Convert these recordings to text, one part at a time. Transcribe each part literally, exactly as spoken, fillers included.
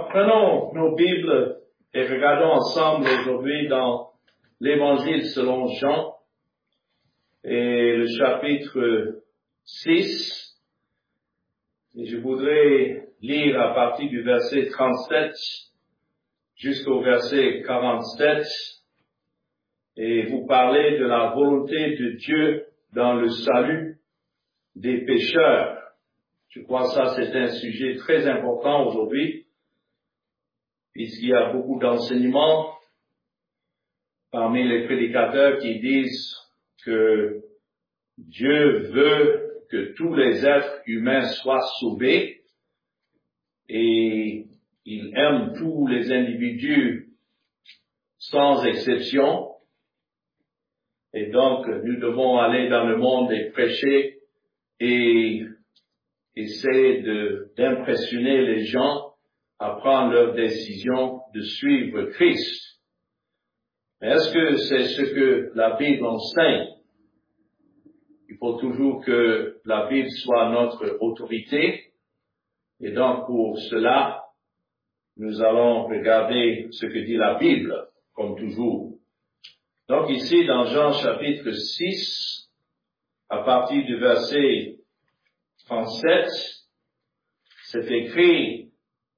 Alors, prenons nos Bibles et regardons ensemble aujourd'hui dans l'Évangile selon Jean et le chapitre six. Et je voudrais lire à partir du verset trente-sept jusqu'au verset quarante-sept et vous parler de la volonté de Dieu dans le salut des pécheurs. Je crois que ça, c'est un sujet très important aujourd'hui, puisqu'il y a beaucoup d'enseignements parmi les prédicateurs qui disent que Dieu veut que tous les êtres humains soient sauvés et il aime tous les individus sans exception. Et donc, nous devons aller dans le monde et prêcher et essayer de, d'impressionner les gens à prendre leur décision de suivre Christ. Mais est-ce que c'est ce que la Bible enseigne? Il faut toujours que la Bible soit notre autorité. Et donc, pour cela, nous allons regarder ce que dit la Bible, comme toujours. Donc, ici, dans Jean chapitre six, à partir du verset trente-sept, c'est écrit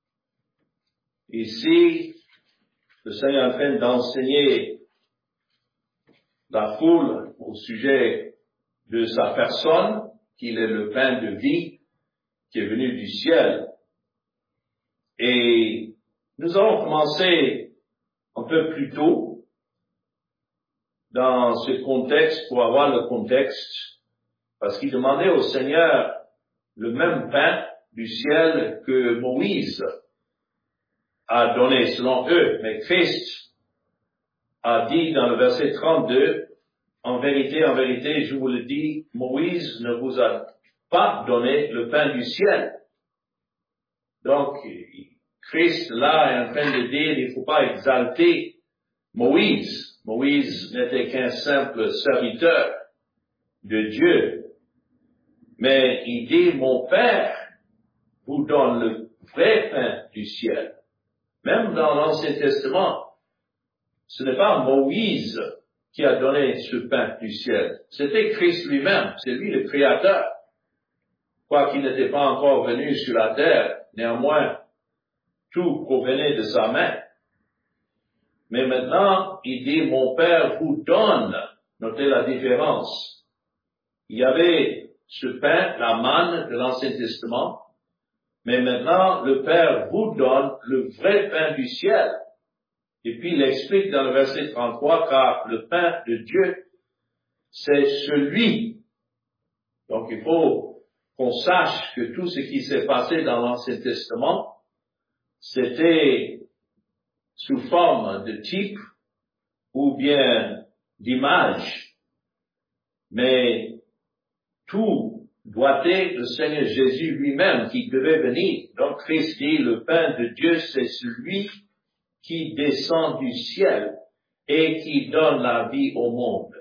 ici, le Seigneur est en train d'enseigner la foule au sujet de sa personne, qu'il est le pain de vie qui est venu du ciel. Et nous allons commencer un peu plus tôt dans ce contexte pour avoir le contexte, parce qu'il demandait au Seigneur le même pain du ciel que Moïse a donné selon eux. Mais Christ a dit dans le verset trente-deux, en vérité, en vérité, je vous le dis, Moïse ne vous a pas donné le pain du ciel. Donc, Christ là est en train de dire, il ne faut pas exalter Moïse. Moïse n'était qu'un simple serviteur de Dieu. Mais il dit, mon Père vous donne le vrai pain du ciel. Même dans l'Ancien Testament, ce n'est pas Moïse qui a donné ce pain du ciel. C'était Christ lui-même, c'est lui le Créateur. Quoiqu'il n'était pas encore venu sur la terre, néanmoins, tout provenait de sa main. Mais maintenant, il dit, mon Père vous donne. Notez la différence. Il y avait ce pain, la manne de l'Ancien Testament, mais maintenant, le Père vous donne le vrai pain du ciel. Et puis, il explique dans le verset trente-trois, car le pain de Dieu, c'est celui. Donc, il faut qu'on sache que tout ce qui s'est passé dans l'Ancien Testament, c'était sous forme de type ou bien d'image. Mais tout doit être le Seigneur Jésus lui-même qui devait venir. Donc Christ dit, le pain de Dieu, c'est celui qui descend du ciel et qui donne la vie au monde.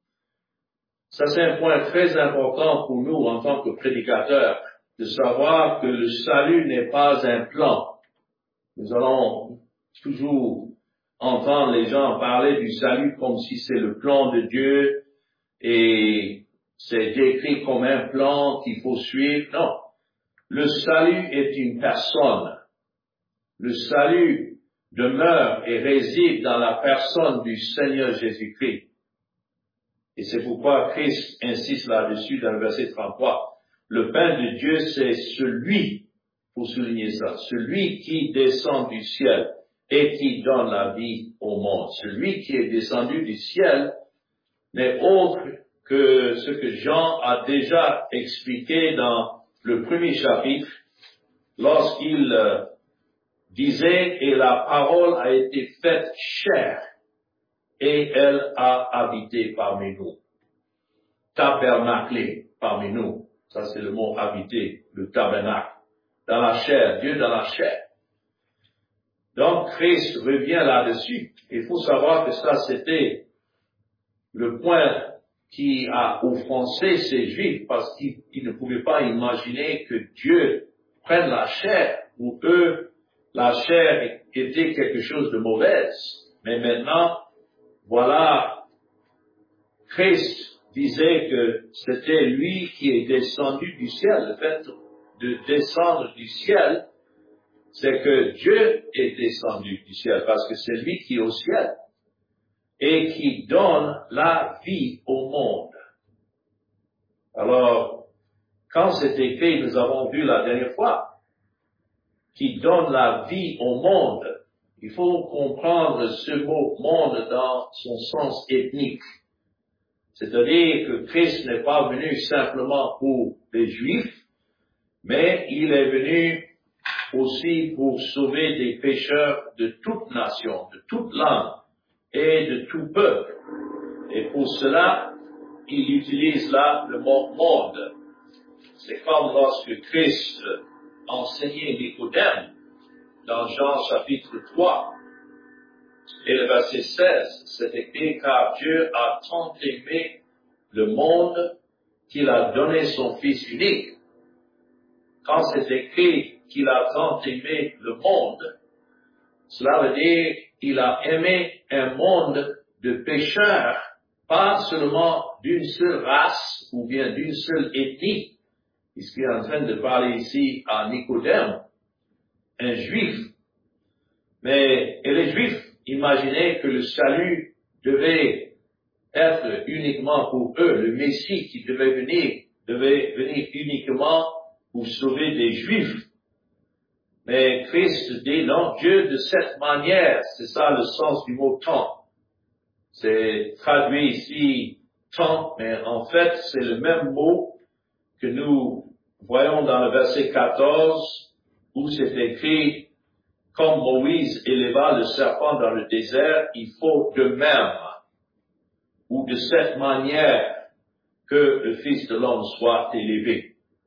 Ça, c'est un point très important pour nous en tant que prédicateurs, de savoir que le salut n'est pas un plan. Nous allons toujours entendre les gens parler du salut comme si c'est le plan de Dieu et c'est décrit comme un plan qu'il faut suivre. Non. Le salut est une personne. Le salut demeure et réside dans la personne du Seigneur Jésus-Christ. Et c'est pourquoi Christ insiste là-dessus dans le verset trente-trois. Le pain de Dieu, c'est celui, pour souligner ça, celui qui descend du ciel et qui donne la vie au monde. Celui qui est descendu du ciel n'est autre que ce que Jean a déjà expliqué dans le premier chapitre, lorsqu'il euh, disait, et la parole a été faite chair, et elle a habité parmi nous. Tabernaclé parmi nous. Ça, c'est le mot habiter, le tabernacle. Dans la chair, Dieu dans la chair. Donc, Christ revient là-dessus. Il faut savoir que ça, c'était le point qui a offensé ces Juifs parce qu'ils ne pouvaient pas imaginer que Dieu prenne la chair, ou eux, la chair était quelque chose de mauvaise. Mais maintenant, voilà, Christ disait que c'était lui qui est descendu du ciel. Le fait de descendre du ciel, c'est que Dieu est descendu du ciel, parce que c'est lui qui est au ciel et qui donne la vie au monde. Alors, quand c'est écrit, nous avons vu la dernière fois, qui donne la vie au monde, il faut comprendre ce mot monde dans son sens ethnique. C'est-à-dire que Christ n'est pas venu simplement pour les Juifs, mais il est venu aussi pour sauver des pécheurs de toute nation, de toute langue et de tout peuple. Et pour cela, il utilise là le mot monde. C'est comme lorsque Christ enseignait Nicodème dans Jean chapitre trois et le verset seize, c'est écrit car Dieu a tant aimé le monde qu'il a donné son Fils unique. Quand c'est écrit qu'il a tant aimé le monde, cela veut dire qu'il a aimé un monde de pécheurs, pas seulement d'une seule race ou bien d'une seule ethnie, puisqu'il est en train de parler ici à Nicodème, un juif. Mais, et les juifs imaginaient que le salut devait être uniquement pour eux, le Messie qui devait venir, devait venir uniquement pour sauver des juifs. Mais Christ dit non, Dieu de cette manière, c'est ça le sens du mot temps. C'est traduit ici temps, mais en fait c'est le même mot que nous voyons dans le verset quatorze, où c'est écrit, comme Moïse éleva le serpent dans le désert, il faut de même, ou de cette manière, que le Fils de l'homme soit élevé.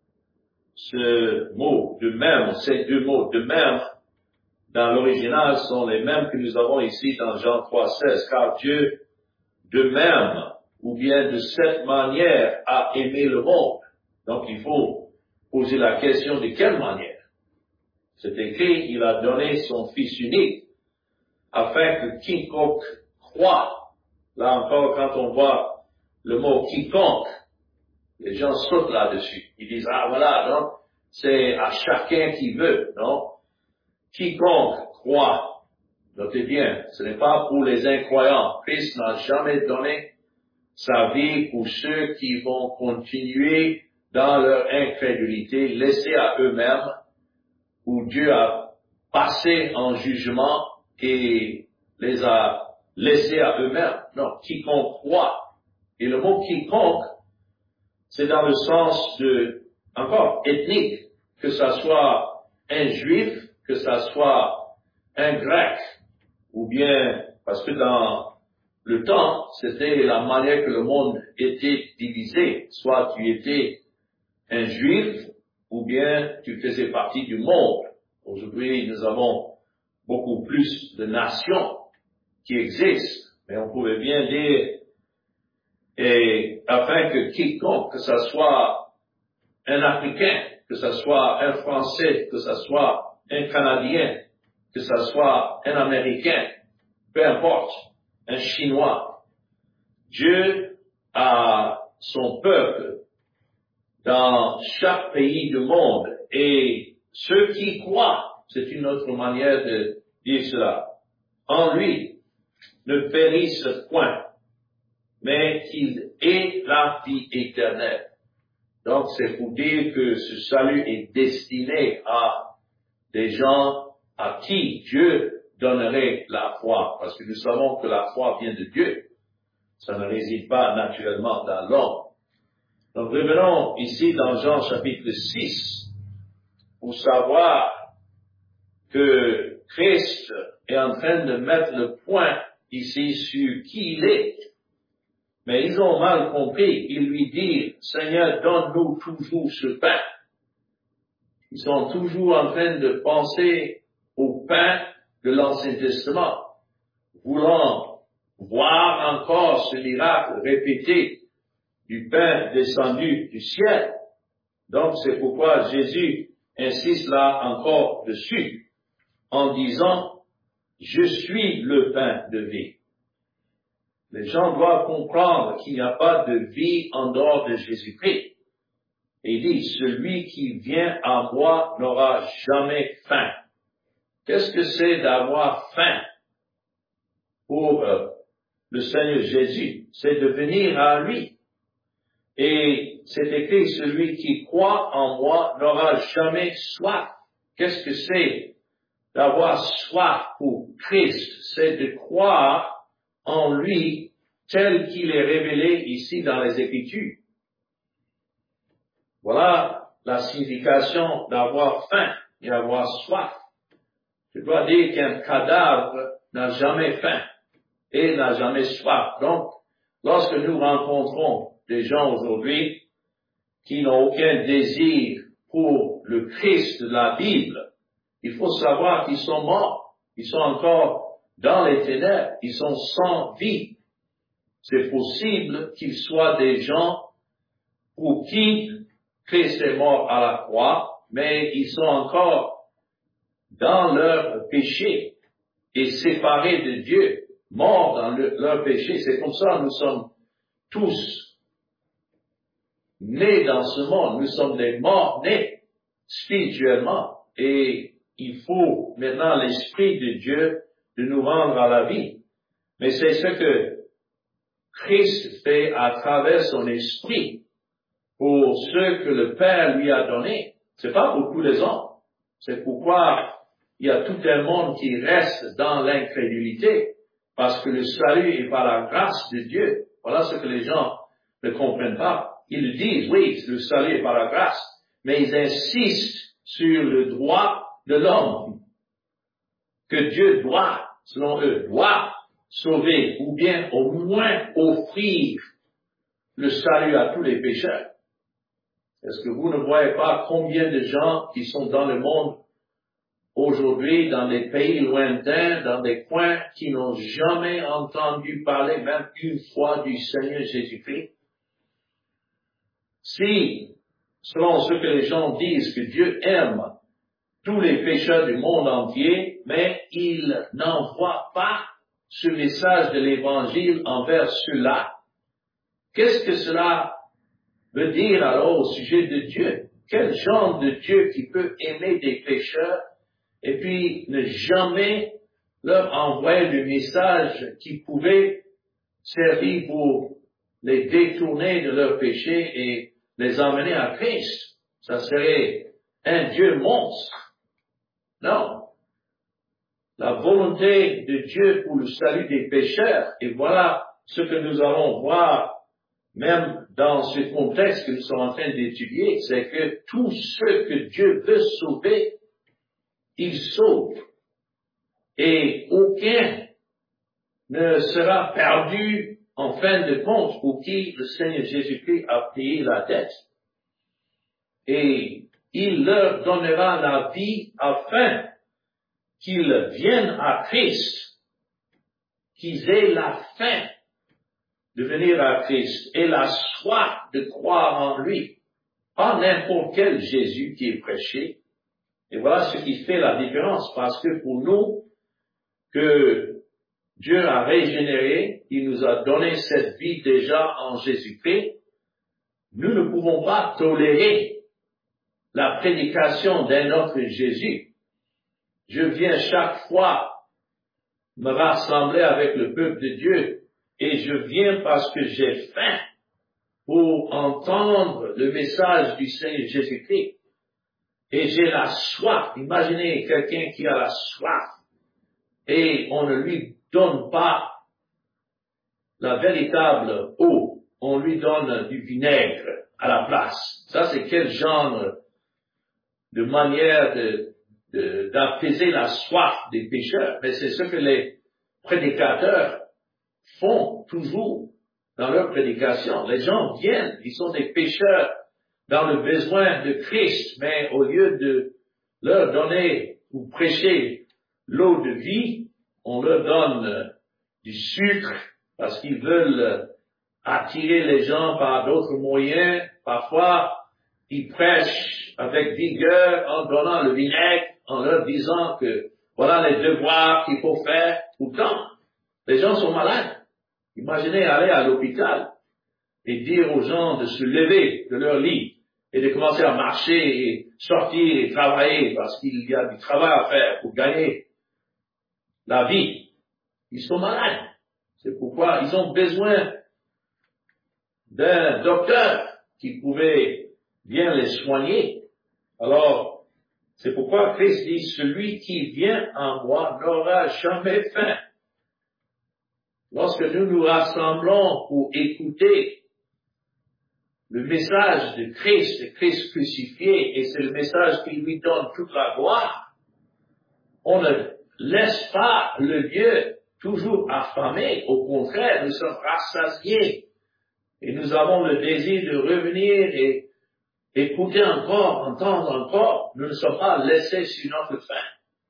Ce mot de même, ces deux mots de même, dans l'original sont les mêmes que nous avons ici dans Jean trois seize, car Dieu de même, ou bien de cette manière, a aimé le monde. Donc il faut poser la question de quelle manière. C'est écrit, il a donné son Fils unique, afin que quiconque croit, là encore quand on voit le mot quiconque, les gens sautent là-dessus. Ils disent, ah voilà, non, c'est à chacun qui veut, non? Quiconque croit, notez bien, ce n'est pas pour les incroyants. Christ n'a jamais donné sa vie pour ceux qui vont continuer dans leur incrédulité, laissés à eux-mêmes, où Dieu a passé en jugement et les a laissés à eux-mêmes. Non, quiconque croit. Et le mot quiconque, c'est dans le sens de, encore, ethnique, que ça soit un juif, que ça soit un grec, ou bien, parce que dans le temps, c'était la manière que le monde était divisé. Soit tu étais un juif, ou bien tu faisais partie du monde. Aujourd'hui, nous avons beaucoup plus de nations qui existent, mais on pouvait bien dire, et afin que quiconque, que ce soit un Africain, que ce soit un Français, que ce soit un Canadien, que ce soit un Américain, peu importe, un Chinois, Dieu a son peuple dans chaque pays du monde, et ceux qui croient, c'est une autre manière de dire cela, en lui ne périssent point, mais qu'il ait la vie éternelle. Donc c'est pour dire que ce salut est destiné à des gens à qui Dieu donnerait la foi, parce que nous savons que la foi vient de Dieu. Ça ne réside pas naturellement dans l'homme. Donc revenons ici dans Jean chapitre six pour savoir que Christ est en train de mettre le point ici sur qui il est. Mais ils ont mal compris. Ils lui disent, Seigneur, donne-nous toujours ce pain. Ils sont toujours en train de penser au pain de l'Ancien Testament, voulant voir encore ce miracle répété du pain descendu du ciel. Donc c'est pourquoi Jésus insiste là encore dessus. en disant, je suis le pain de vie. Les gens doivent comprendre qu'il n'y a pas de vie en dehors de Jésus-Christ. Et il dit, celui qui vient à moi n'aura jamais faim. Qu'est-ce que c'est d'avoir faim pour euh, le Seigneur Jésus? C'est de venir à lui. Et c'est écrit, celui qui croit en moi n'aura jamais soif. Qu'est-ce que c'est d'avoir soif pour Christ? C'est de croire en lui tel qu'il est révélé ici dans les Écritures. Voilà la signification d'avoir faim et d'avoir soif. Je dois dire qu'un cadavre n'a jamais faim et n'a jamais soif. Donc, lorsque nous rencontrons des gens aujourd'hui qui n'ont aucun désir pour le Christ de la Bible, il faut savoir qu'ils sont morts. Ils sont encore dans les ténèbres. Ils sont sans vie. C'est possible qu'ils soient des gens pour qui Christ est mort à la croix, mais ils sont encore dans leur péché et séparés de Dieu, morts dans le, leur péché. C'est comme ça que nous sommes tous nés dans ce monde. Nous sommes des morts nés spirituellement et il faut maintenant l'Esprit de Dieu de nous rendre à la vie. Mais c'est ce que Christ fait à travers son Esprit pour ceux que le Père lui a donnés. C'est pas pour tous les hommes. C'est pourquoi il y a tout un monde qui reste dans l'incrédulité, parce que le salut est par la grâce de Dieu. Voilà ce que les gens ne comprennent pas. Ils disent, oui, le salut est par la grâce, mais ils insistent sur le droit de l'homme, que Dieu doit, selon eux, doit sauver, ou bien au moins offrir le salut à tous les pécheurs. Est-ce que vous ne voyez pas combien de gens qui sont dans le monde aujourd'hui, dans des pays lointains, dans des coins, qui n'ont jamais entendu parler, même une fois, du Seigneur Jésus-Christ? Si, selon ce que les gens disent, que Dieu aime tous les pécheurs du monde entier, mais il n'envoie pas ce message de l'Évangile envers ceux-là, qu'est-ce que cela veut dire alors au sujet de Dieu? Quel genre de Dieu qui peut aimer des pécheurs et puis ne jamais leur envoyer le message qui pouvait servir pour les détourner de leurs péchés et les emmener à Christ? Ça serait un Dieu monstre. Non. La volonté de Dieu pour le salut des pécheurs, et voilà ce que nous allons voir même dans ce contexte que nous sommes en train d'étudier, c'est que tous ceux que Dieu veut sauver, il sauve. Et aucun ne sera perdu en fin de compte pour qui le Seigneur Jésus-Christ a payé la dette. Et il leur donnera la vie afin qu'ils viennent à Christ, qu'ils aient la faim de venir à Christ et la soif de croire en lui, pas n'importe quel Jésus qui est prêché. Et voilà ce qui fait la différence, parce que pour nous, que Dieu a régénéré, il nous a donné cette vie déjà en Jésus-Christ, nous ne pouvons pas tolérer la prédication d'un autre Jésus. Je viens chaque fois me rassembler avec le peuple de Dieu et je viens parce que j'ai faim pour entendre le message du Seigneur Jésus-Christ. Et j'ai la soif. Imaginez quelqu'un qui a la soif et on ne lui donne pas la véritable eau. On lui donne du vinaigre à la place. Ça, c'est quel genre de manière de, de, d'apaiser la soif des pécheurs? Mais c'est ce que les prédicateurs font toujours dans leur prédication. Les gens viennent, ils sont des pécheurs dans le besoin de Christ, mais au lieu de leur donner ou prêcher l'eau de vie, on leur donne du sucre parce qu'ils veulent attirer les gens par d'autres moyens. Parfois, ils prêchent avec vigueur en donnant le vinaigre, en leur disant que Voilà les devoirs qu'il faut faire. Pourtant, les gens sont malades. Imaginez aller à l'hôpital et dire aux gens de se lever de leur lit et de commencer à marcher et sortir et travailler parce qu'il y a du travail à faire pour gagner la vie. Ils sont malades. C'est pourquoi ils ont besoin d'un docteur qui pouvait bien les soigner. Alors, c'est pourquoi Christ dit, celui qui vient en moi n'aura jamais faim. Lorsque nous nous rassemblons pour écouter le message de Christ, de Christ crucifié, et c'est le message qui lui donne toute la gloire, on ne laisse pas le lieu toujours affamé. Au contraire, nous sommes rassasiés et nous avons le désir de revenir et écouter encore, entendre encore. Nous ne sommes pas laissés sur notre faim.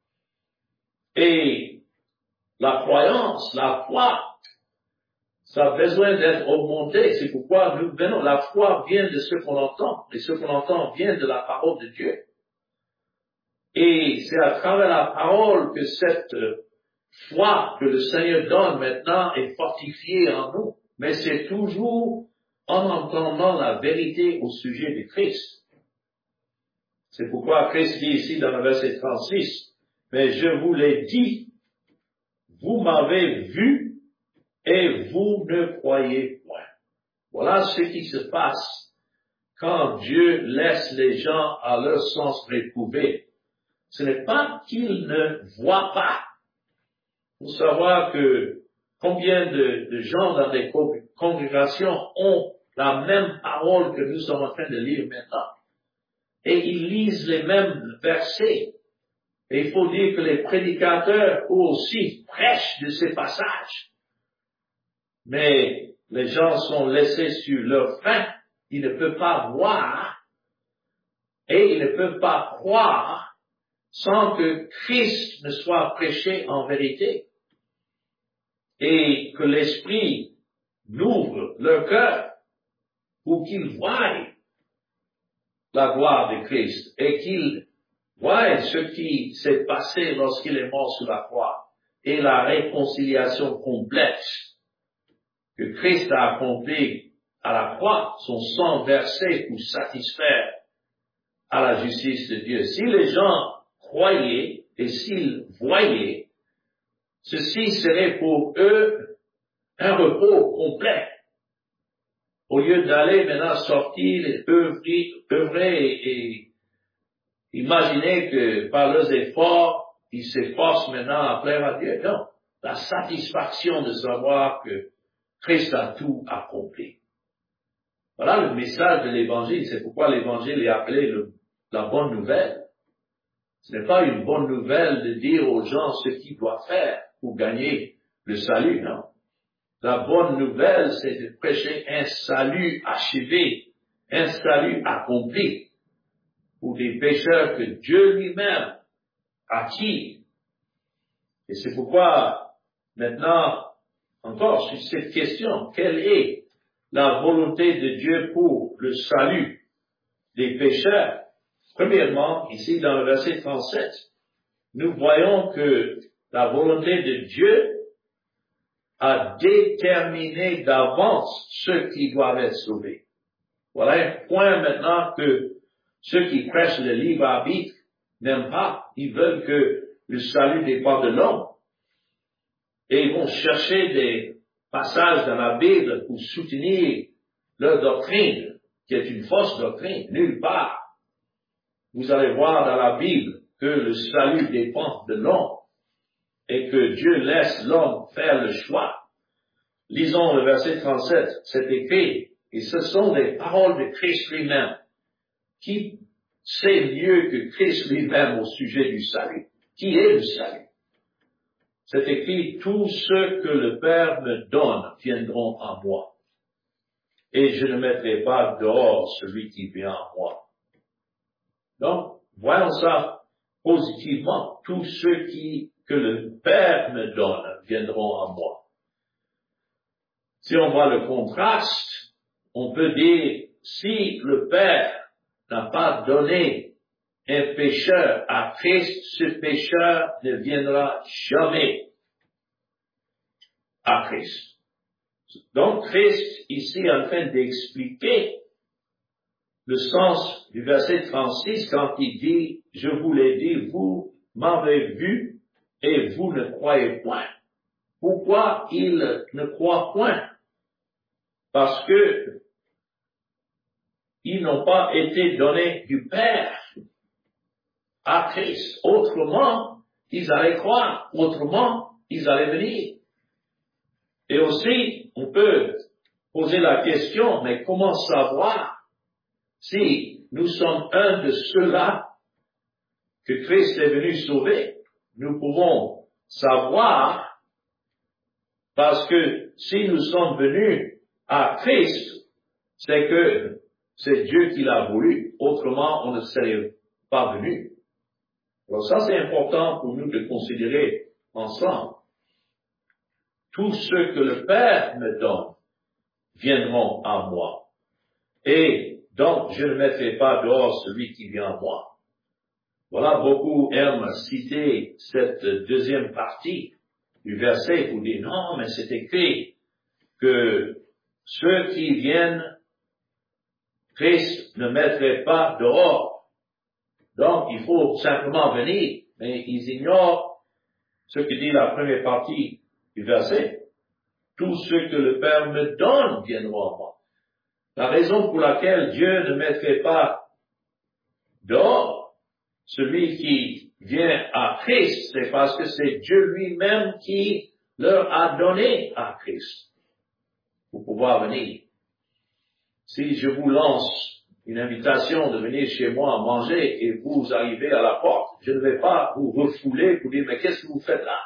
Et la croyance, la foi, ça a besoin d'être augmenté. C'est pourquoi nous venons. La foi vient de ce qu'on entend. Et ce qu'on entend vient de la parole de Dieu. Et c'est à travers la parole que cette foi que le Seigneur donne maintenant est fortifiée en nous. Mais c'est toujours en entendant la vérité au sujet de Christ. C'est pourquoi Christ dit ici dans le verset trente-six, « Mais je vous l'ai dit, vous m'avez vu, et vous ne croyez point. » Voilà ce qui se passe quand Dieu laisse les gens à leur sens réprouvé. Ce n'est pas qu'ils ne voient pas. Il faut savoir que combien de, de gens dans des congrégations ont la même parole que nous sommes en train de lire maintenant. Et ils lisent les mêmes versets. Et il faut dire que les prédicateurs eux aussi prêchent de ces passages. Mais les gens sont laissés sur leur faim, ils ne peuvent pas voir et ils ne peuvent pas croire sans que Christ ne soit prêché en vérité et que l'Esprit n'ouvre leur cœur pour qu'ils voient la gloire de Christ et qu'ils voient ce qui s'est passé lorsqu'il est mort sur la croix et la réconciliation complète que Christ a accompli à la croix, son sang versé pour satisfaire à la justice de Dieu. Si les gens croyaient et s'ils voyaient, ceci serait pour eux un repos complet. Au lieu d'aller maintenant sortir, œuvrer, œuvrer et, et imaginer que par leurs efforts, ils s'efforcent maintenant à plaire à Dieu. Non, la satisfaction de savoir que Christ a tout accompli. Voilà le message de l'Évangile. C'est pourquoi l'Évangile est appelé le, la bonne nouvelle. Ce n'est pas une bonne nouvelle de dire aux gens ce qu'ils doivent faire pour gagner le salut, non. La bonne nouvelle, c'est de prêcher un salut achevé, un salut accompli pour des pécheurs que Dieu lui-même attire. Et c'est pourquoi, maintenant, encore sur cette question, quelle est la volonté de Dieu pour le salut des pécheurs? Premièrement, ici dans le verset trente-sept, nous voyons que la volonté de Dieu a déterminé d'avance ceux qui doivent être sauvés. Voilà un point maintenant que ceux qui prêchent le libre arbitre n'aiment pas. Ils veulent que le salut dépend de l'homme. Et ils vont chercher des passages dans la Bible pour soutenir leur doctrine, qui est une fausse doctrine. Nulle part. Vous allez voir dans la Bible que le salut dépend de l'homme et que Dieu laisse l'homme faire le choix. Lisons le verset trente-sept, c'est écrit, et ce sont des paroles de Christ lui-même. Qui sait mieux que Christ lui-même au sujet du salut? Qui est le salut? C'est écrit, tous ceux que le Père me donne viendront à moi. Et je ne mettrai pas dehors celui qui vient à moi. Donc, voyons ça positivement. Tous ceux qui, que le Père me donne viendront à moi. Si on voit le contraste, on peut dire, si le Père n'a pas donné un pécheur à Christ, ce pécheur ne viendra jamais à Christ. Donc Christ ici est en train d'expliquer le sens du verset trente-six quand il dit, je vous l'ai dit, vous m'avez vu et vous ne croyez point. Pourquoi ils ne croient point? Parce que ils n'ont pas été donnés du Père à Christ. Autrement, ils allaient croire. Autrement, ils allaient venir. Et aussi, on peut poser la question, mais comment savoir si nous sommes un de ceux-là que Christ est venu sauver? Nous pouvons savoir parce que si nous sommes venus à Christ, c'est que c'est Dieu qui l'a voulu. Autrement, on ne serait pas venu. Alors ça, c'est important pour nous de considérer ensemble. Tous ceux que le Père me donne viendront à moi. Et donc, je ne mettrai pas dehors celui qui vient à moi. Voilà, beaucoup aiment citer cette deuxième partie du verset pour dire, non, mais c'est écrit que ceux qui viennent, Christ ne mettrait pas dehors. Donc, il faut simplement venir. Mais ils ignorent ce que dit la première partie du verset. Tous ceux que le Père me donne viendront à moi. La raison pour laquelle Dieu ne mettrait pas dehors celui qui vient à Christ, c'est parce que c'est Dieu lui-même qui leur a donné à Christ pour pouvoir venir. Si je vous lance une invitation de venir chez moi manger et vous arrivez à la porte, je ne vais pas vous refouler pour dire, mais qu'est-ce que vous faites là?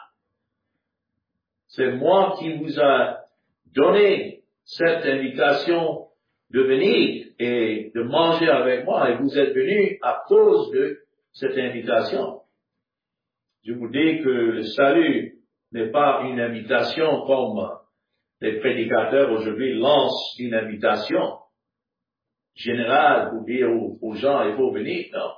C'est moi qui vous a donné cette invitation de venir et de manger avec moi et vous êtes venus à cause de cette invitation. Je vous dis que le salut n'est pas une invitation comme les prédicateurs aujourd'hui lancent une invitation générale pour dire aux, aux gens il faut venir, non.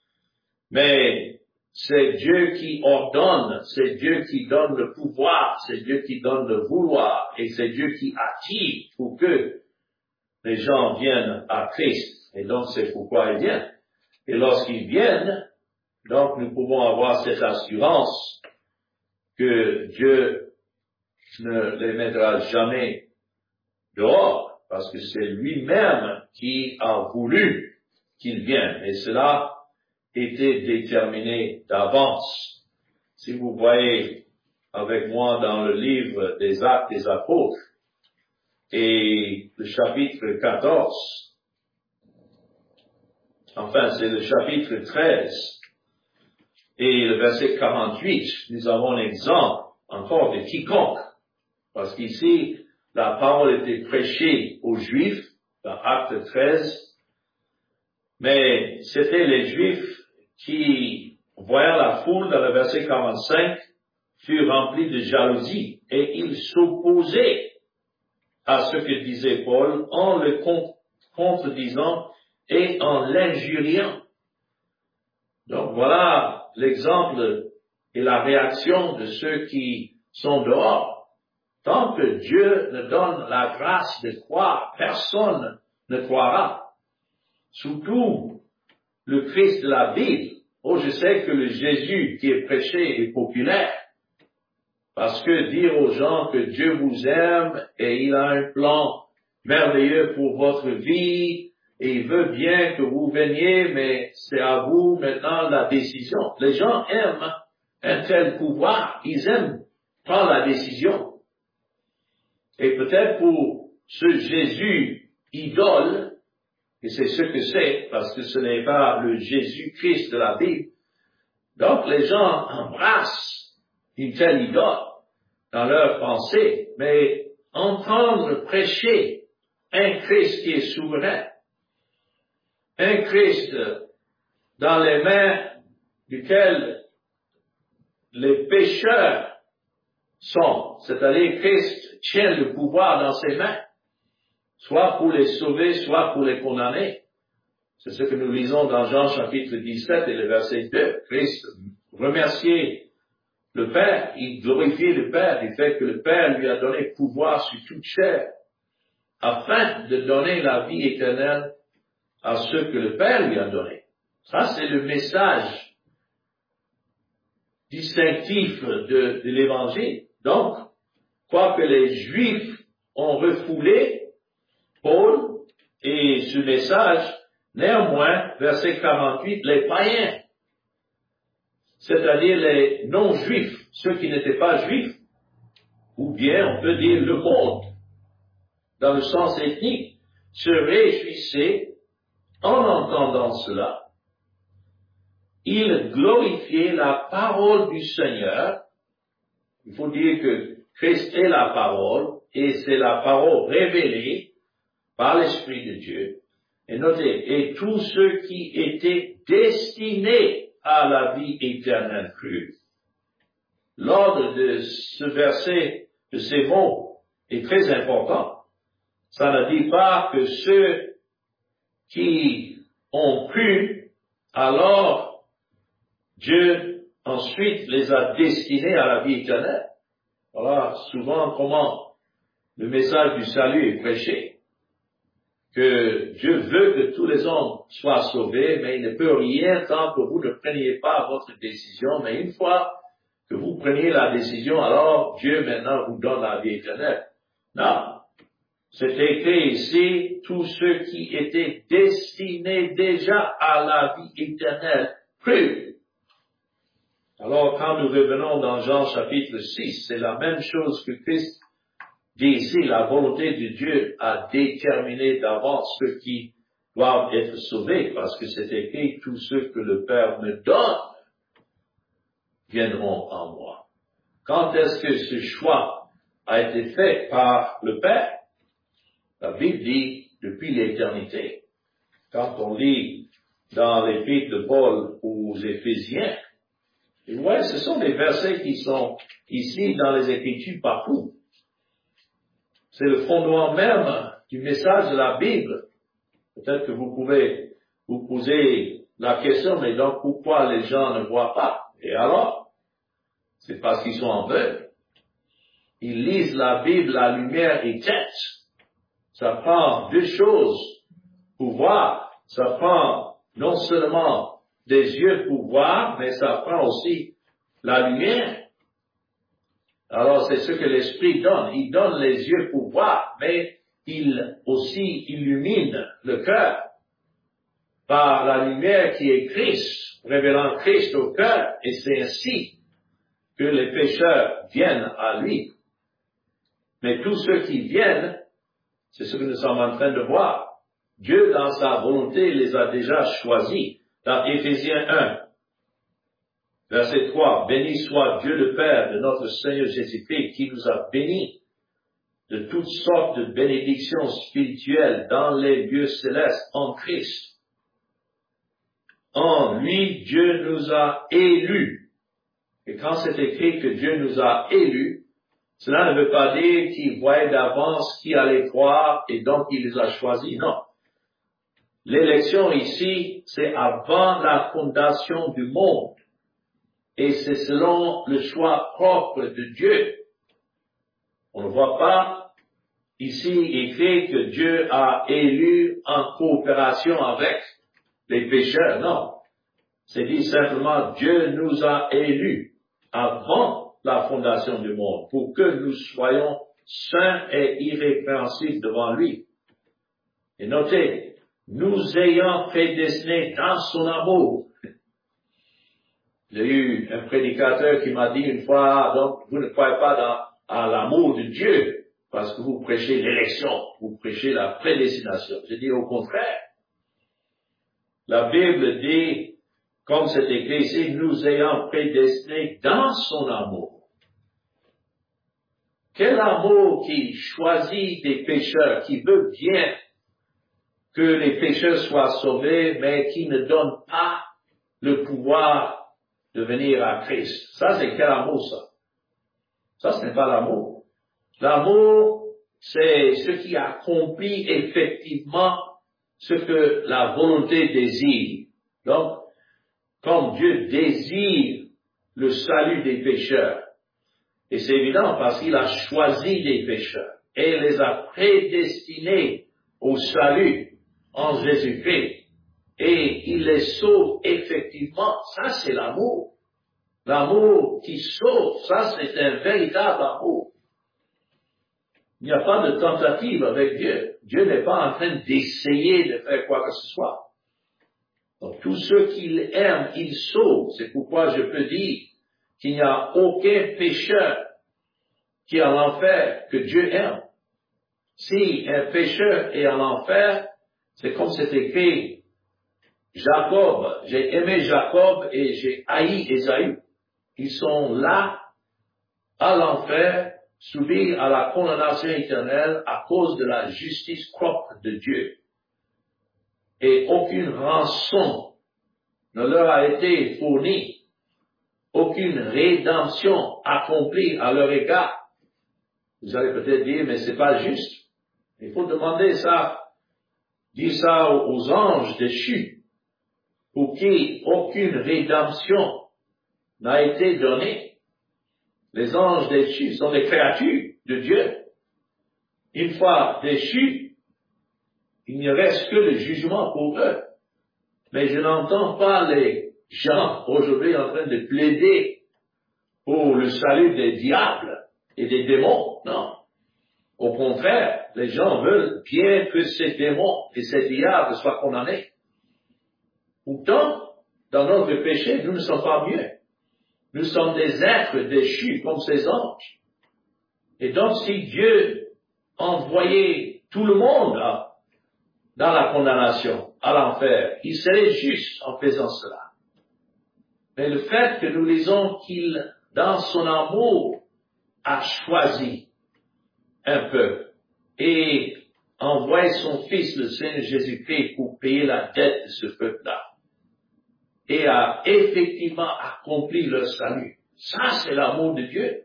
Mais c'est Dieu qui ordonne, c'est Dieu qui donne le pouvoir, c'est Dieu qui donne le vouloir et c'est Dieu qui attire pour que les gens viennent à Christ. Et donc c'est pourquoi ils viennent. Et lorsqu'ils viennent, donc nous pouvons avoir cette assurance que Dieu ne les mettra jamais dehors, parce que c'est lui-même qui a voulu qu'ils viennent. Et cela était déterminé d'avance. Si vous voyez avec moi dans le livre des Actes des Apôtres et le chapitre quatorze, enfin c'est le chapitre treize et le verset quarante-huit, nous avons un exemple encore de quiconque, parce qu'ici la parole était prêchée aux Juifs dans Acte treize, mais c'était les Juifs qui, voyant la foule dans le verset quarante-cinq, furent remplis de jalousie et ils s'opposaient à ce que disait Paul en le contredisant et en l'injuriant. Donc voilà l'exemple et la réaction de ceux qui sont dehors. Tant que Dieu ne donne la grâce de croire, personne ne croira. Surtout le Christ de la Bible. Oh, je sais que le Jésus qui est prêché est populaire. Parce que dire aux gens que Dieu vous aime et il a un plan merveilleux pour votre vie et il veut bien que vous veniez, mais c'est à vous maintenant la décision. Les gens aiment un tel pouvoir. Ils aiment prendre la décision. Et peut-être pour ce Jésus idole, et c'est ce que c'est, parce que ce n'est pas le Jésus-Christ de la Bible. Donc les gens embrassent une telle idole dans leur pensée, mais entendre prêcher un Christ qui est souverain, un Christ dans les mains duquel les pécheurs sont, c'est-à-dire Christ tient le pouvoir dans ses mains, soit pour les sauver, soit pour les condamner. C'est ce que nous lisons dans Jean chapitre dix-sept et le verset deux. Christ remerciait le Père, il glorifiait le Père du fait que le Père lui a donné pouvoir sur toute chair, afin de donner la vie éternelle à ceux que le Père lui a donné. Ça, c'est le message distinctif de, de l'Évangile. Donc, quoique les Juifs ont refoulé Paul et ce message, néanmoins, verset quarante-huit, les païens, c'est-à-dire les non-juifs, ceux qui n'étaient pas juifs, ou bien on peut dire le monde, dans le sens ethnique, se réjouissaient en entendant cela. Ils glorifiaient la parole du Seigneur. Il faut dire que Christ est la parole, et c'est la parole révélée par l'Esprit de Dieu. Et notez, et tous ceux qui étaient destinés à la vie éternelle crue. L'ordre de ce verset, de ces mots, est très important. Ça ne dit pas que ceux qui ont cru, alors Dieu ensuite les a destinés à la vie éternelle. Voilà souvent comment le message du salut est prêché. Que Dieu veut que tous les hommes soient sauvés, mais il ne peut rien tant que vous ne preniez pas votre décision. Mais une fois que vous preniez la décision, alors Dieu maintenant vous donne la vie éternelle. Non. C'est écrit ici, tous ceux qui étaient destinés déjà à la vie éternelle crurent. Alors quand nous revenons dans Jean chapitre six, c'est la même chose que Christ dit ici, la volonté de Dieu a déterminé d'avance ceux qui doivent être sauvés, parce que c'est écrit, tous ceux que le Père me donne viendront en moi. Quand est-ce que ce choix a été fait par le Père? La Bible dit, depuis l'éternité. Quand on lit dans l'épître de Paul aux Éphésiens, et ouais, ce sont des versets qui sont ici dans les Écritures partout. C'est le fondement même du message de la Bible. Peut-être que vous pouvez vous poser la question, mais donc pourquoi les gens ne voient pas? Et alors? C'est parce qu'ils sont aveugles. Ils lisent la Bible, la lumière est tête. Ça prend deux choses pour voir. Ça prend non seulement des yeux pour voir, mais ça prend aussi la lumière. Alors, c'est ce que l'Esprit donne. Il donne les yeux pour voir, mais il aussi illumine le cœur par la lumière qui est Christ, révélant Christ au cœur, et c'est ainsi que les pécheurs viennent à lui. Mais tous ceux qui viennent, c'est ce que nous sommes en train de voir. Dieu, dans sa volonté, les a déjà choisis. Dans Éphésiens un, verset trois, « Béni soit Dieu le Père de notre Seigneur Jésus-Christ, qui nous a bénis de toutes sortes de bénédictions spirituelles dans les lieux célestes en Christ. En lui, Dieu nous a élus. » Et quand c'est écrit que Dieu nous a élus, cela ne veut pas dire qu'il voyait d'avance qui allait croire et donc il les a choisis. Non. L'élection ici, c'est avant la fondation du monde. Et c'est selon le choix propre de Dieu. On ne voit pas ici écrit que Dieu a élu en coopération avec les pécheurs. Non. C'est dit simplement, Dieu nous a élus avant la fondation du monde pour que nous soyons saints et irrépréhensibles devant lui. Et notez, nous ayant prédestinés dans son amour. J'ai eu un prédicateur qui m'a dit une fois, donc vous ne croyez pas dans, à l'amour de Dieu parce que vous prêchez l'élection, vous prêchez la prédestination. J'ai dit au contraire. La Bible dit, comme c'est écrit ici, nous ayant prédestinés dans son amour. Quel amour qui choisit des pécheurs, qui veut bien que les pécheurs soient sauvés, mais qui ne donne pas le pouvoir de venir à Christ. Ça, c'est quel amour, ça? Ça, ce n'est pas l'amour. L'amour, c'est ce qui accomplit effectivement ce que la volonté désire. Donc, comme Dieu désire le salut des pécheurs, et c'est évident parce qu'il a choisi des pécheurs et les a prédestinés au salut en Jésus-Christ, et il les sauve effectivement. Ça, c'est l'amour. L'amour qui sauve, ça, c'est un véritable amour. Il n'y a pas de tentative avec Dieu. Dieu n'est pas en train d'essayer de faire quoi que ce soit. Donc, tous ceux qu'il aime, il sauve. C'est pourquoi je peux dire qu'il n'y a aucun pécheur qui est en enfer que Dieu aime. Si un pécheur est en enfer, c'est comme c'est écrit, Jacob, j'ai aimé Jacob et j'ai haï Ésaü. Ils sont là, à l'enfer, soumis à la condamnation éternelle à cause de la justice propre de Dieu. Et aucune rançon ne leur a été fournie, aucune rédemption accomplie à leur égard. Vous allez peut-être dire, mais c'est pas juste. Il faut demander ça, dire ça aux anges déchus, pour qui aucune rédemption n'a été donnée. Les anges déchus sont des créatures de Dieu. Une fois déchus, il ne reste que le jugement pour eux. Mais je n'entends pas les gens aujourd'hui en train de plaider pour le salut des diables et des démons. Non. Au contraire, les gens veulent bien que ces démons et ces diables soient condamnés. Pourtant, dans notre péché, nous ne sommes pas mieux. Nous sommes des êtres déchus comme ces anges. Et donc, si Dieu envoyait tout le monde là, dans la condamnation, à l'enfer, il serait juste en faisant cela. Mais le fait que nous lisons qu'il, dans son amour, a choisi un peuple et envoyé son Fils, le Seigneur Jésus-Christ, pour payer la dette de ce peuple-là, et a effectivement accompli leur salut. Ça, c'est l'amour de Dieu.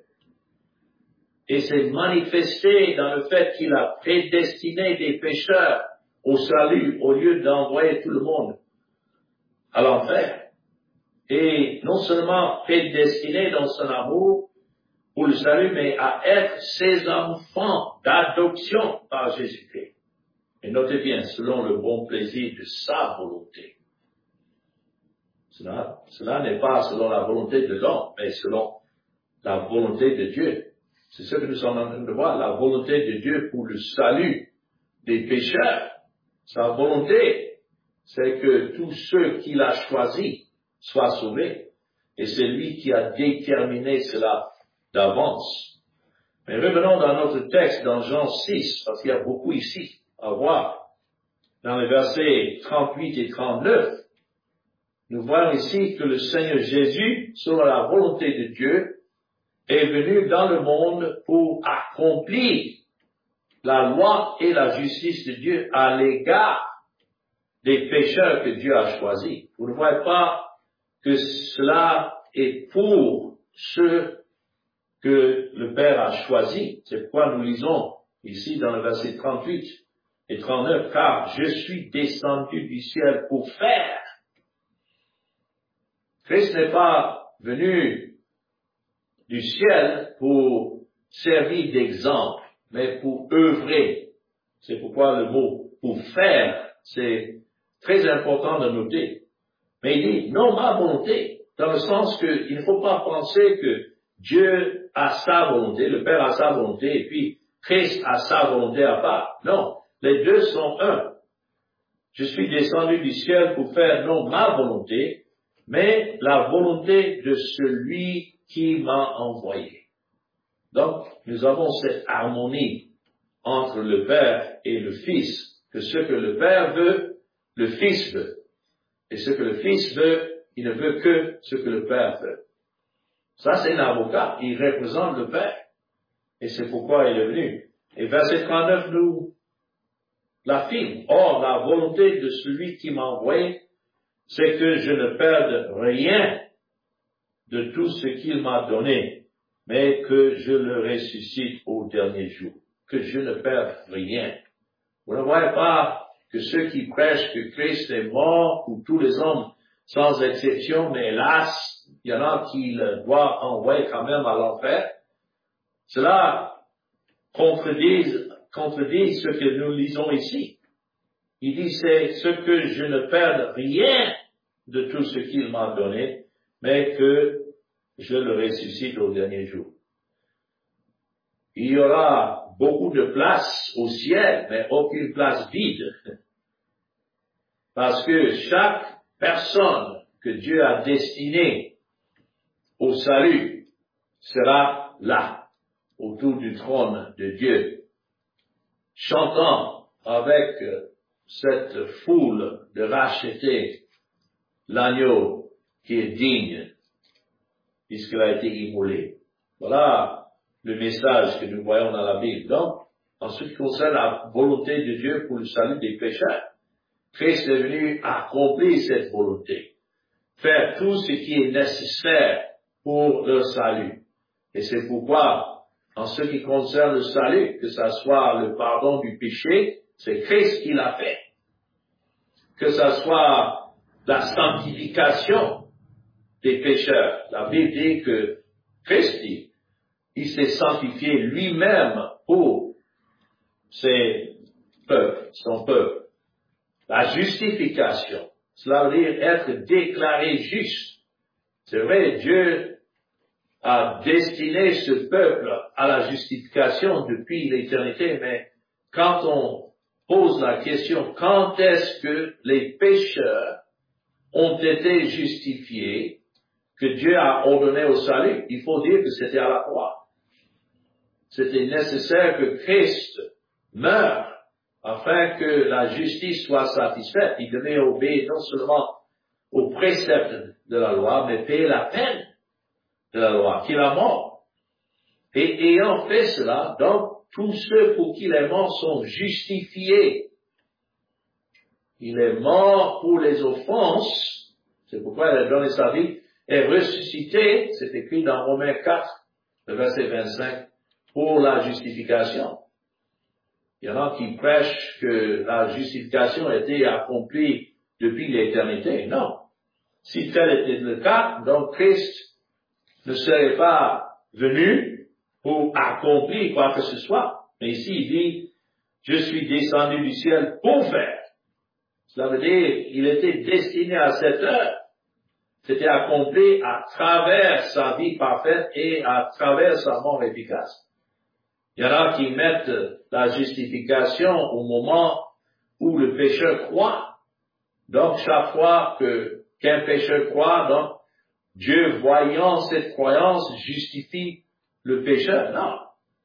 Et c'est manifesté dans le fait qu'il a prédestiné des pécheurs au salut au lieu d'envoyer tout le monde à l'enfer. Et non seulement prédestiné dans son amour pour le salut, mais à être ses enfants d'adoption par Jésus-Christ. Et notez bien, selon le bon plaisir de sa volonté. Cela, cela n'est pas selon la volonté de l'homme, mais selon la volonté de Dieu. C'est ce que nous sommes en train de voir, la volonté de Dieu pour le salut des pécheurs. Sa volonté, c'est que tous ceux qu'il a choisis soient sauvés. Et c'est lui qui a déterminé cela d'avance. Mais revenons dans notre texte, dans Jean six, parce qu'il y a beaucoup ici à voir. Dans les versets trente-huit et trente-neuf, nous voyons ici que le Seigneur Jésus, selon la volonté de Dieu, est venu dans le monde pour accomplir la loi et la justice de Dieu à l'égard des pécheurs que Dieu a choisis. Vous ne voyez pas que cela est pour ceux que le Père a choisis. C'est pourquoi nous lisons ici dans le verset trente-huit et trente-neuf, car je suis descendu du ciel pour faire. Christ n'est pas venu du ciel pour servir d'exemple, mais pour œuvrer. C'est pourquoi le mot pour faire, c'est très important de noter. Mais il dit, non ma volonté, dans le sens qu'il ne faut pas penser que Dieu a sa volonté, le Père a sa volonté, et puis Christ a sa volonté à part. Non, les deux sont un. Je suis descendu du ciel pour faire non ma volonté, mais la volonté de celui qui m'a envoyé. Donc, nous avons cette harmonie entre le Père et le Fils, que ce que le Père veut, le Fils veut. Et ce que le Fils veut, il ne veut que ce que le Père veut. Ça, c'est un avocat. Il représente le Père. Et c'est pourquoi il est venu. Et verset trente-neuf nous l'affirme. Or, la volonté de celui qui m'a envoyé, c'est que je ne perde rien de tout ce qu'il m'a donné, mais que je le ressuscite au dernier jour. Que je ne perde rien. Vous ne voyez pas que ceux qui prêchent que Christ est mort pour tous les hommes, sans exception, mais hélas, il y en a qui le doivent envoyer quand même à l'enfer. Cela contredit, contredit ce que nous lisons ici. Il dit, c'est ce que je ne perde rien de tout ce qu'il m'a donné, mais que je le ressuscite au dernier jour. Il y aura beaucoup de place au ciel, mais aucune place vide. Parce que chaque personne que Dieu a destinée au salut sera là, autour du trône de Dieu, chantant avec cette foule de racheter l'agneau qui est digne, puisqu'il a été immolé. Voilà le message que nous voyons dans la Bible. Donc, en ce qui concerne la volonté de Dieu pour le salut des pécheurs, Christ est venu accomplir cette volonté, faire tout ce qui est nécessaire pour leur salut. Et c'est pourquoi, en ce qui concerne le salut, que ce soit le pardon du péché, c'est Christ qui l'a fait. Que ce soit la sanctification des pécheurs. La Bible dit que Christ dit, il s'est sanctifié lui-même pour ses peuples, son peuple. La justification, cela veut dire être déclaré juste. C'est vrai, Dieu a destiné ce peuple à la justification depuis l'éternité, mais quand on pose la question, quand est-ce que les pécheurs ont été justifiés, que Dieu a ordonné au salut, il faut dire que c'était à la croix. C'était nécessaire que Christ meure afin que la justice soit satisfaite. Il devait obéir non seulement aux préceptes de la loi, mais payer la peine de la loi, qu'il a mort. Et ayant fait cela, donc, tous ceux pour qui il est mort sont justifiés. Il est mort pour les offenses, c'est pourquoi il a donné sa vie, et ressuscité, c'est écrit dans Romains quatre, le verset vingt-cinq, pour la justification. Il y en a qui prêchent que la justification a été accomplie depuis l'éternité. Non. Si tel était le cas, donc Christ ne serait pas venu pour accomplir quoi que ce soit. Mais ici, il dit, je suis descendu du ciel pour faire. Cela veut dire, il était destiné à cette heure. C'était accompli à travers sa vie parfaite et à travers sa mort efficace. Il y en a qui mettent la justification au moment où le pécheur croit. Donc, chaque fois que qu'un pécheur croit, donc, Dieu, voyant cette croyance, justifie le pécheur. Non.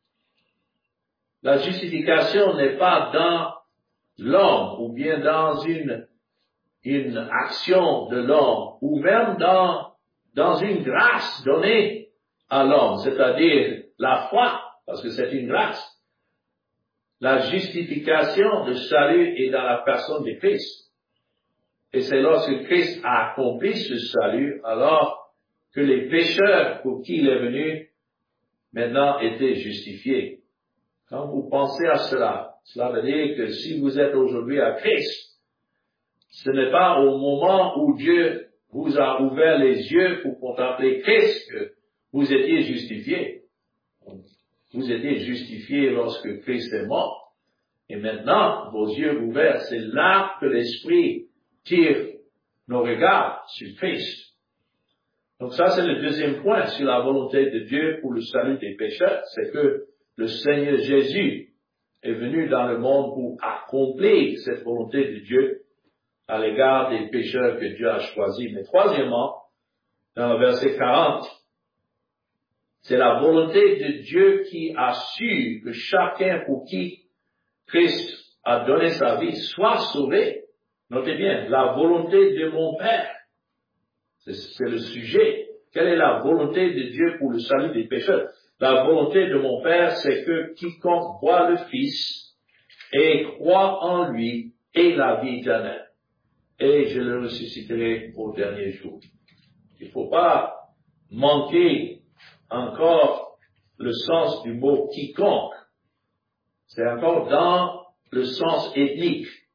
La justification n'est pas dans l'homme ou bien dans une, une action de l'homme ou même dans, dans une grâce donnée à l'homme, c'est-à-dire la foi. Parce que c'est une grâce. La justification de salut est dans la personne de Christ. Et c'est lorsque Christ a accompli ce salut, alors que les pécheurs pour qui il est venu, maintenant étaient justifiés. Quand vous pensez à cela, cela veut dire que si vous êtes aujourd'hui à Christ, ce n'est pas au moment où Dieu vous a ouvert les yeux pour contempler Christ que vous étiez justifiés. Vous étiez justifiés lorsque Christ est mort. Et maintenant, vos yeux ouverts, c'est là que l'Esprit tire nos regards sur Christ. Donc ça, c'est le deuxième point sur la volonté de Dieu pour le salut des pécheurs. C'est que le Seigneur Jésus est venu dans le monde pour accomplir cette volonté de Dieu à l'égard des pécheurs que Dieu a choisis. Mais troisièmement, dans le verset quarante, c'est la volonté de Dieu qui assure que chacun pour qui Christ a donné sa vie soit sauvé. Notez bien, la volonté de mon Père. C'est, c'est le sujet. Quelle est la volonté de Dieu pour le salut des pécheurs? La volonté de mon Père, c'est que quiconque voit le Fils et croit en lui ait la vie éternelle. Et je le ressusciterai au dernier jour. Il ne faut pas manquer encore le sens du mot quiconque. C'est encore dans le sens ethnique.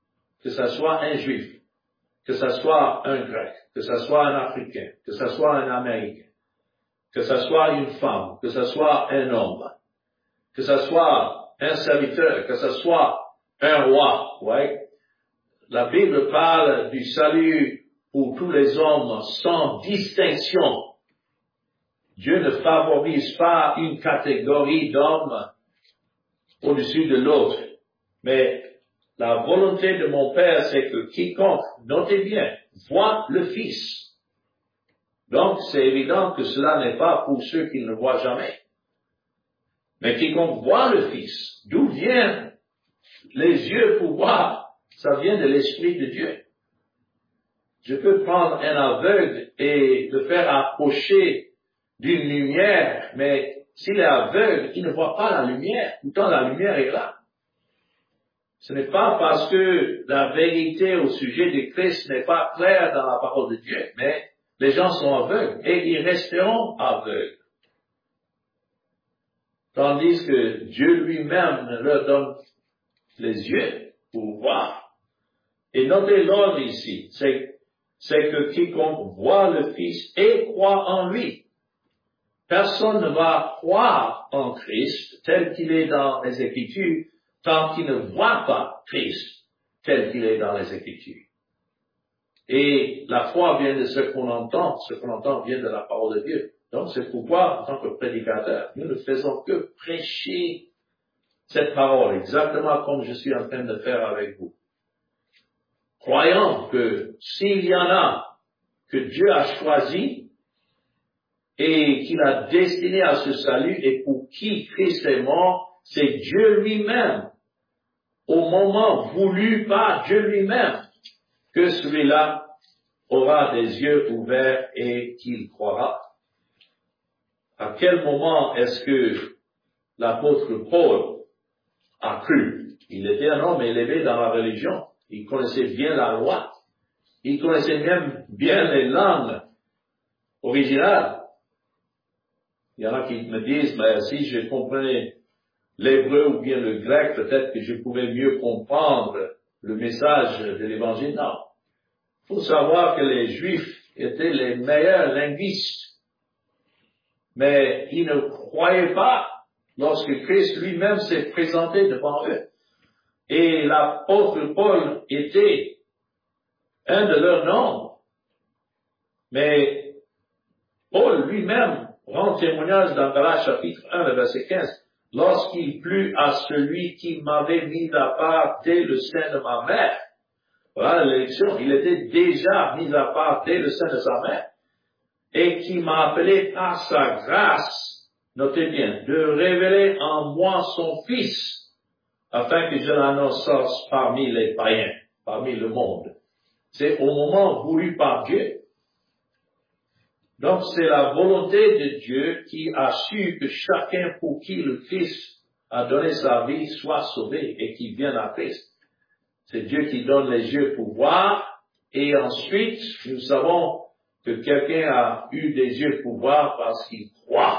que ce soit un juif, que ce soit un grec, que ce soit un africain, que ce soit un américain, que ce soit une femme, que ce soit un homme, que ce soit un serviteur, que ce soit un roi, ouais. La Bible parle du salut pour tous les hommes sans distinction. Dieu ne favorise pas une catégorie d'hommes au-dessus de l'autre. Mais la volonté de mon Père, c'est que quiconque, notez bien, voit le Fils. Donc, c'est évident que cela n'est pas pour ceux qui ne le voient jamais. Mais quiconque voit le Fils, d'où viennent les yeux pour voir? Ça vient de l'Esprit de Dieu. Je peux prendre un aveugle et le faire approcher d'une lumière, mais s'il est aveugle, il ne voit pas la lumière. Pourtant, la lumière est là. Ce n'est pas parce que la vérité au sujet de Christ n'est pas claire dans la parole de Dieu, mais les gens sont aveugles et ils resteront aveugles. Tandis que Dieu lui-même leur donne les yeux pour voir. Et notez l'ordre ici, c'est, c'est que quiconque voit le Fils et croit en lui. Personne ne va croire en Christ tel qu'il est dans les Écritures tant qu'il ne voit pas Christ tel qu'il est dans les Écritures. Et la foi vient de ce qu'on entend, ce qu'on entend vient de la parole de Dieu. Donc c'est pourquoi, en tant que prédicateur, nous ne faisons que prêcher cette parole, exactement comme je suis en train de faire avec vous. Croyant que s'il y en a que Dieu a choisi et qu'il a destiné à ce salut et pour qui Christ est mort, c'est Dieu lui-même, au moment voulu par Dieu lui-même, que celui-là aura des yeux ouverts et qu'il croira. À quel moment est-ce que l'apôtre Paul a cru? Il était un homme élevé dans la religion. Il connaissait bien la loi. Il connaissait même bien les langues originales. Il y en a qui me disent, mais si je comprenais l'hébreu ou bien le grec, peut-être que je pouvais mieux comprendre le message de l'évangile. Non. Il faut savoir que les Juifs étaient les meilleurs linguistes. Mais ils ne croyaient pas lorsque Christ lui-même s'est présenté devant eux. Et l'apôtre Paul était un de leurs noms. Mais Paul lui-même rend témoignage dans Galates chapitre un, le verset quinze. Lorsqu'il plut à celui qui m'avait mis à part dès le sein de ma mère. Voilà l'élection. Il était déjà mis à part dès le sein de sa mère. Et qui m'a appelé par sa grâce, notez bien, de révéler en moi son Fils, afin que je l'annonce parmi les païens, parmi le monde. C'est au moment voulu par Dieu. Donc c'est la volonté de Dieu qui a su que chacun pour qui le Fils a donné sa vie soit sauvé et qui vienne à Christ. C'est Dieu qui donne les yeux pour voir et ensuite nous savons que quelqu'un a eu des yeux pour voir parce qu'il croit.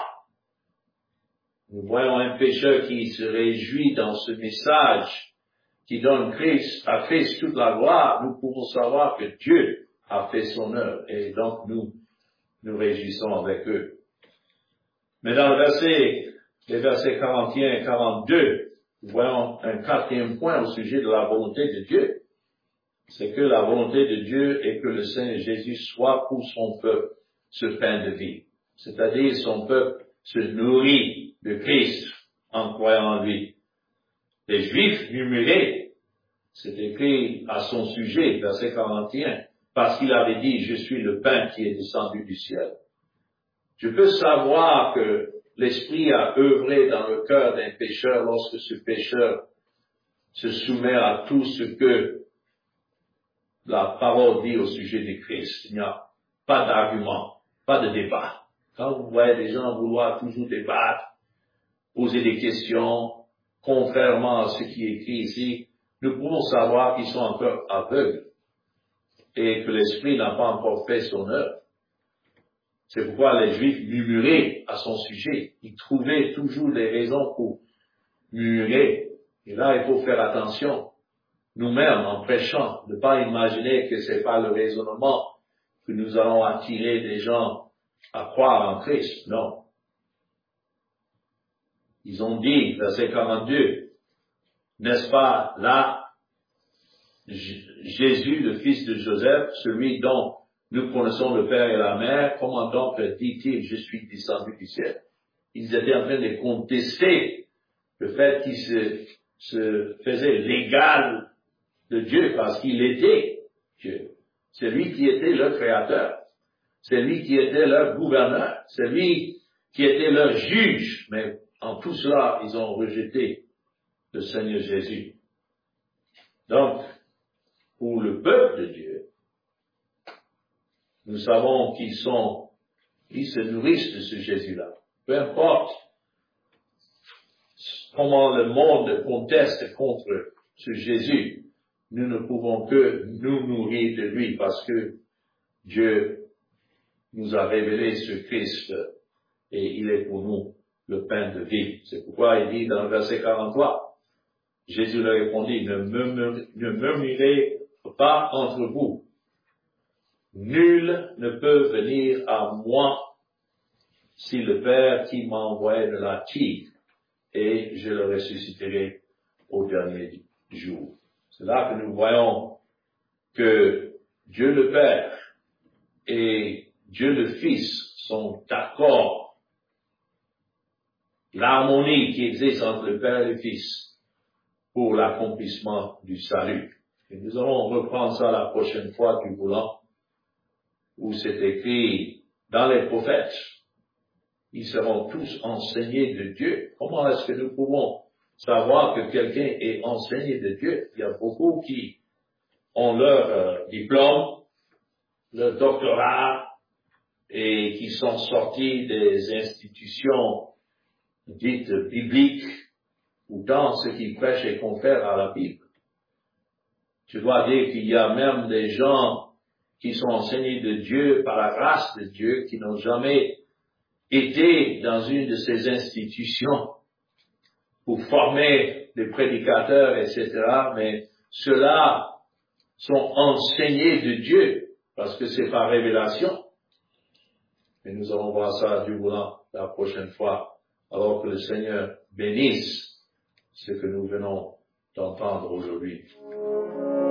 Nous voyons un pécheur qui se réjouit dans ce message qui donne Christ, à Christ toute la gloire. Nous pouvons savoir que Dieu a fait son œuvre et donc nous nous réjouissons avec eux. Mais dans le verset, les versets quarante et un et quarante-deux, nous voyons un quatrième point au sujet de la volonté de Dieu. C'est que la volonté de Dieu est que le Seigneur Jésus soit pour son peuple ce pain de vie. C'est-à-dire son peuple se nourrit de Christ en croyant en lui. Les Juifs murmuraient, c'est écrit à son sujet, verset quarante et un, parce qu'il avait dit, je suis le pain qui est descendu du ciel. Je peux savoir que l'Esprit a œuvré dans le cœur d'un pécheur lorsque ce pécheur se soumet à tout ce que la parole dit au sujet de Christ. Il n'y a pas d'argument, pas de débat. Quand vous voyez des gens vouloir toujours débattre, poser des questions, contrairement à ce qui est écrit ici, nous pouvons savoir qu'ils sont encore aveugles et que l'Esprit n'a pas encore fait son œuvre. C'est pourquoi les Juifs murmuraient à son sujet. Ils trouvaient toujours des raisons pour murmurer. Et là, il faut faire attention. nous-mêmes en prêchant, ne pas imaginer que c'est pas le raisonnement que nous allons attirer des gens à croire en Christ. Non. Ils ont dit, verset quarante-deux, n'est-ce pas là Jésus, le fils de Joseph, celui dont nous connaissons le Père et la Mère, comment donc dit-il, je suis descendu du ciel? Ils étaient en train de contester le fait qu'il se, se faisait l'égal de Dieu parce qu'il était Dieu. C'est lui qui était leur créateur. C'est lui qui était leur gouverneur. C'est lui qui était leur juge. Mais en tout cela, ils ont rejeté le Seigneur Jésus. Donc, pour le peuple de Dieu, nous savons qu'ils sont, ils se nourrissent de ce Jésus-là. Peu importe comment le monde conteste contre ce Jésus, nous ne pouvons que nous nourrir de lui parce que Dieu nous a révélé ce Christ et il est pour nous le pain de vie. C'est pourquoi il dit dans le verset quarante-trois, Jésus leur répondit, ne murmurez, ne murmurez pas entre vous. Nul ne peut venir à moi si le Père qui m'a envoyé ne l'attire, et je le ressusciterai au dernier jour. C'est là que nous voyons que Dieu le Père et Dieu le Fils sont d'accord. L'harmonie qui existe entre le Père et le Fils pour l'accomplissement du salut. Et nous allons reprendre ça la prochaine fois du voulant, où c'est écrit dans les prophètes, ils seront tous enseignés de Dieu. Comment est-ce que nous pouvons savoir que quelqu'un est enseigné de Dieu? Il y a beaucoup qui ont leur euh, diplôme, leur doctorat, et qui sont sortis des institutions dites bibliques, ou dans ce qui prêche et confère à la Bible. Je dois dire qu'il y a même des gens qui sont enseignés de Dieu par la grâce de Dieu, qui n'ont jamais été dans une de ces institutions pour former des prédicateurs, et cetera, mais ceux-là sont enseignés de Dieu, parce que c'est par révélation. Et nous allons voir ça du voulant la prochaine fois, alors que le Seigneur bénisse ce que nous venons d'entendre aujourd'hui.